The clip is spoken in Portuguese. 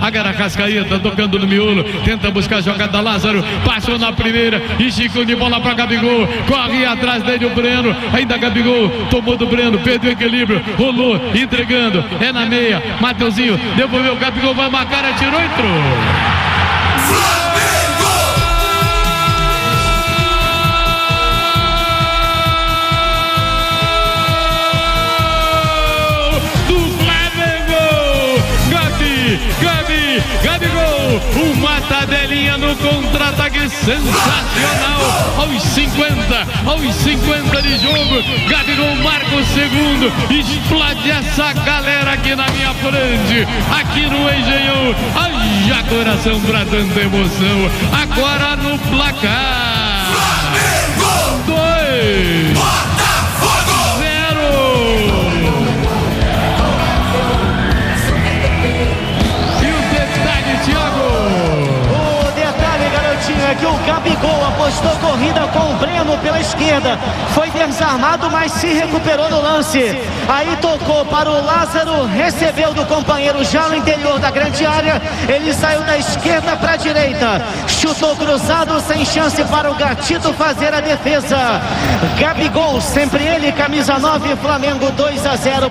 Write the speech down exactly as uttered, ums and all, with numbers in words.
Agora Arrascaeta tocando no miolo, tenta buscar a jogada Lázaro, passou na primeira, esticou de bola para Gabigol, corre atrás dele o Breno, ainda Gabigol, tomou do Breno, perdeu o equilíbrio, rolou, entregando, é na meia, Mateuzinho, devolveu, o Gabigol vai marcar, atirou, entrou. Gabi, Gabigol, uma tabelinha no contra-ataque sensacional, aos cinquenta, aos cinquenta de jogo, Gabigol marca o segundo, explode essa galera aqui na minha frente, aqui no Engenhão, haja coração pra tanta emoção, agora no placar, dois, Botafogo, zero. É que o Gabigol apostou corrida com o Breno pela esquerda, foi desarmado, mas se recuperou no lance, aí tocou para o Lázaro, recebeu do companheiro já no interior da grande área, ele saiu da esquerda para a direita, chutou cruzado, sem chance para o Gatito fazer a defesa. Gabigol, sempre ele, camisa nove, Flamengo dois a zero.